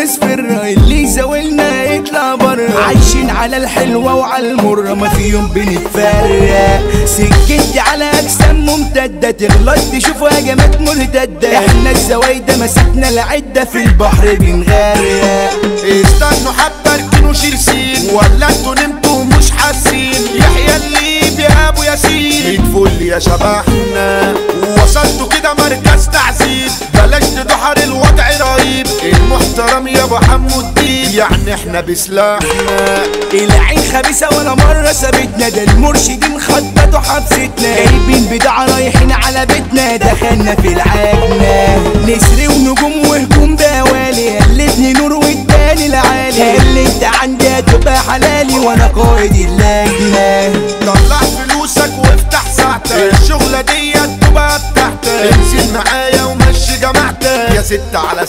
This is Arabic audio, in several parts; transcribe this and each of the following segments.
مصفرة، اللي يزاولنا يطلع برا. عايشين على الحلوة وعلى المرة، ما في يوم بنتفرق. سكتي على اجسام ممتدة، تغلط تشوف هجمات مرتدة. احنا الزوايدة مسكنا العدة، في البحر بنغرق. استنوا حبة اركنوا شيرسين، ولا انتوا نمتوا مش حاسين. يحيى الليبي يا ابو ياسين، الفل يا شبحنا. وصلتوا كده مركز تعذيب، بلاش تدحر الوضع رهيب. المحترم يا ابو حمو الدين، يعني احنا بسلاحنا. العين خبيثة ولا مرة سابتنا، ده المرشدين خططوا حبستنا. جايبين بضاعة رايحين على بيتنا، دخلنا في العجنة. نسر ونجوم وهجوم بوالي، قلبني نور واداني العالي. اللي انت عندي هتبقى حلالي، وانا قائد اللجنة. طلع فلوسك وافتح ساعتك، الشغلة دي تبقى بتاعتك. انزل معايا ومشي جماعتك يا 6 على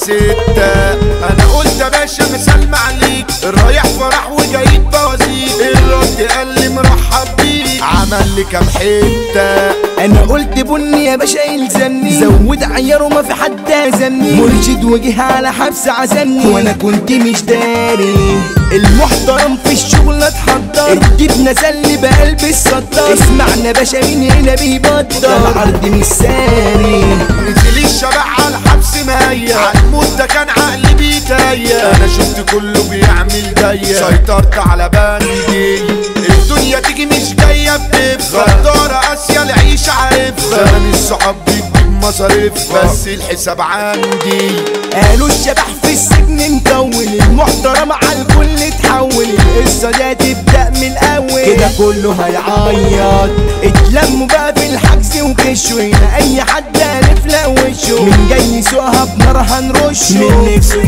6. انا قلت يا باشا مسلم عليك، رايح فرح وجايب بوازيك. الرد قال لي مرحب بيك، عمل لي كام حتة. انا قلت بني يا باشا يلزمني، زود عيار وما في حد هزمني. مرشد وجه على حبس عزمني، وانا كنت مش داري. المحترم في الشغل اتحضر، الديب نزل بقلب الصدر. اسمعنا باشا مين هنا بيبطل، العرض مش ساري. نزل الشبح على الحبس مهيا، عالموت ده كان عقلي بيتهيا. انا شفت كله بيعمل جاية، سيطرت على بندي. الدنيا تيجي مش جاية بتبقى غدارة قاسية العيش عارفها. زمان الصحاب بتجيب مصاريف، بس الحساب عندي. قالوا الشبح في السجن مطول، المحترم على الكل اتحول. القصة دي هتبدأ من الأول، كده كله هيعيط. اتلموا بقى في الحجز وكشوا، هنا أي حد هنفلق وشه. من جاي يسوقها بنار هنرشه، من نفسه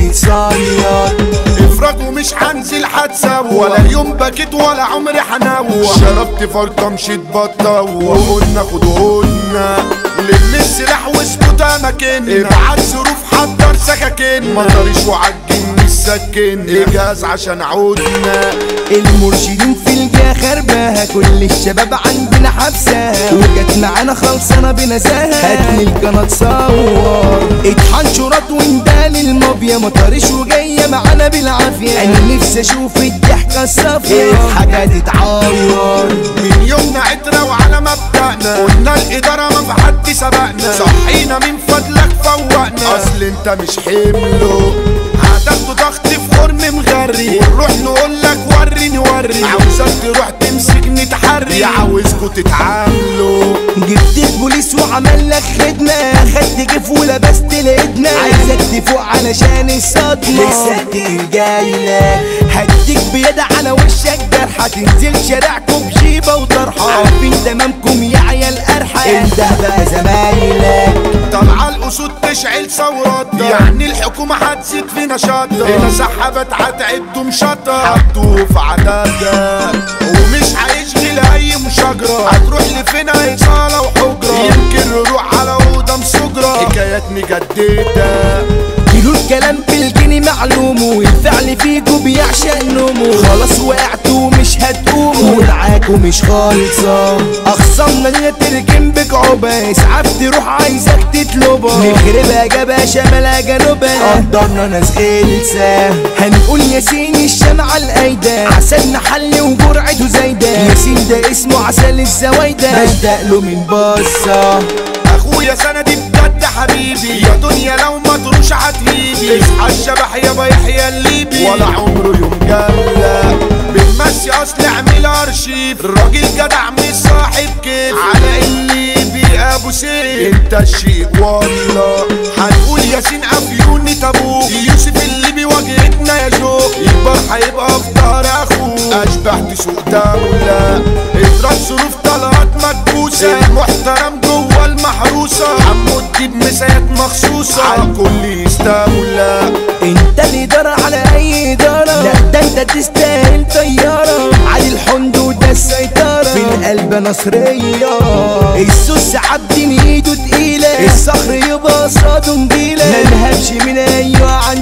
يتصيد. افرج ومش هنزل هتسوى، ولا يوم بكيت ولا عمري هنوى. شربت فرطة مشيت بطة، وقلنا خدوهولنا. لم السلاح واثبت اماكننا، ابعت ظروف حضر سكاكين. مطرش وعجن السكن، اجهز عشان عودنا. المرشدين في الجا خرباها، كل الشباب عندنا حبسها. وجت معانا خلصانة بنزاهة، هاتني القناة تصور. اطحن شرط وندال المافيا، مطرش وجاية معانا بالعافية. انا نفسي اشوف الضحكة الصافية، حاجة تتعور. من يومنا عترة وعلى مبدأنا، قلنا الإدارة ما في حد سبقنا. صحينا من فضلك فوقنا، أصل أنت مش حمله. هتاخدوا ضغط في خرم مغري، ونروح نقولك وريني وري. عاوزك تروح تمسكني تحري، عاوزكوا تتعاملوا. جبت البوليس وعمل لك خدمة، خدت جيف ولبست الهدمة. عايزك تفوق علشان الصدمة، لسه جايلك. هديك بيد على وشك جرحة، تنزل شارعكم بجيبة وطرحة. عارفين تمامكم يا عيال قرحة، انده بقى زمايلك. طالعة الأسود تشعل ثوراتها، يعني الحكومة هتزيد في نشاطها. هنا سحبت هتعدوا مشاطها، حطوه في عدادها. ومش هيشغل أي مشاجرة، هتروح لفين هي صالة وحجرة. يمكن نروح على أوضة مسجرة، حكايات مجددة. كيلو الكلام بالجني معلوم، والفعل فيكو بيعشق نومه. خلاص وقعتوا مش هتقوموا، ودعاكوا مش خالصة. اخصامنا دي تركن بكعوبة، اسعاف تروح عايزك تطلبها. نخربها جبهة شمالها جنوبها، قدرنا ناس غلسة. هنقول ياسين الشمعة القايدة، عسل نحل وجرعته زايدة. ياسين ده اسمه عسل الزوايدة، بشتاق له من بصة. اخويا سندي بجد حبيبي، يا دنيا لو ما تروش هتهيبي. اصحى الشبح يابا يحيى الليبي، ولا عمره يوم جلى. بنمشي اصل اعمل ارشيف، الراجل جدع مش صاحب كيف. على الليبي ابو سيف، انت الشيء والله. هنقول ياسين افيوني تابوك، يوسف الليبي واجهتنا يا شوق. يكبر هيبقى في ظهر اخوه، اشبهت سوق دولة. اضرب ظروف طلعت مكبوسة، المحترم جوه المحروسة. عمو الديب مسايات مخصوصة، عالكل يستولى. انت اللي دار على اي ادارة، لا ده انت تستاهل طيارة. علي الحندو ده السيطرة، في القلب نصرية. السوس عبد ايده تقيلة، الصخر يبقى صاده نجيلة. ملهبش من ايوه عنتيلة،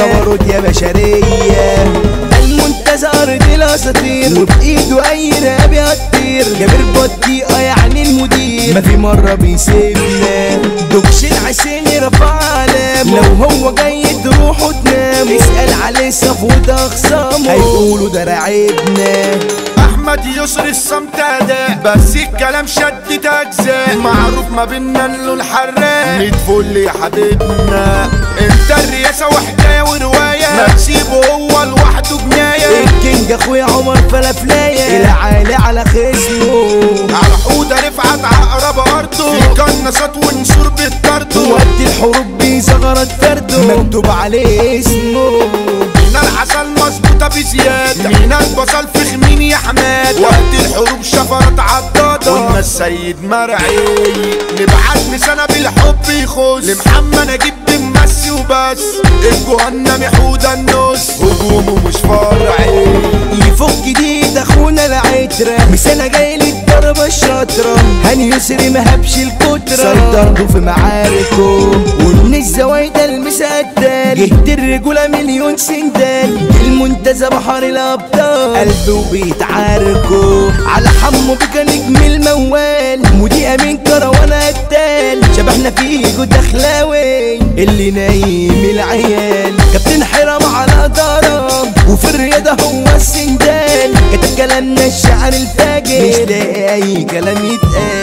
جبروت يا بشرية، المنتزه ارض الاساطير وبايده اي راب يطير، جابر بطيئة يعني المدير ما في مرة بيسيبنا، دوكش العسيني رفع علام، لو هو جاي تروحوا تنام، اسأل عليه صفوت اخصامه هيقولوا ده راعبنا. احمد يسر الصمت اداء بس الكلام شدت اجزاء، معروف ما بينا انه الحراق، ميت فل يا حبيبنا، انت الرياسة وحكاية ورواية، ما تسيبه هو لوحده جناية، الكينج اخويا عمر فلافلاية، العالي على خصمه، على حودة رفعت عقرب ارضه، في قناصات ونسور بتطرده، وقت الحروب بيزغرت فرده مكتوب عليه اسمه، مينا العسل مظبوطة بزيادة، مينا البصل في خمين يا حماد، وقت الحروب شفرت عضادة، قلنا السيد مرعي، نبعت لسنة بالحب يخش، لمحمد نجيب بمسي وبس، الجهنم حودة النص، هجومه مش فرعي، يفك جديد اخونا العترة، مسانا جاي للضربة الشاطرة، هاني يسري مهبش الكترة، سيطرته في معاركه، ومن الزوايدة المسدل، جهد الرجولة مليون سندال، المنتزه بحر الابطال، قلبه بيتعاركوا، على حمو بيكا نجم الموال، مودي امين كروان قتال، شبحنا فيه جود اخلاوي، اللي نايم العيال، كابتن حرام على ضرب، وفي الرياضة هو السندال، كتب كلامنا الشعر الفاجر، مش لاقي اي كلام يتقال.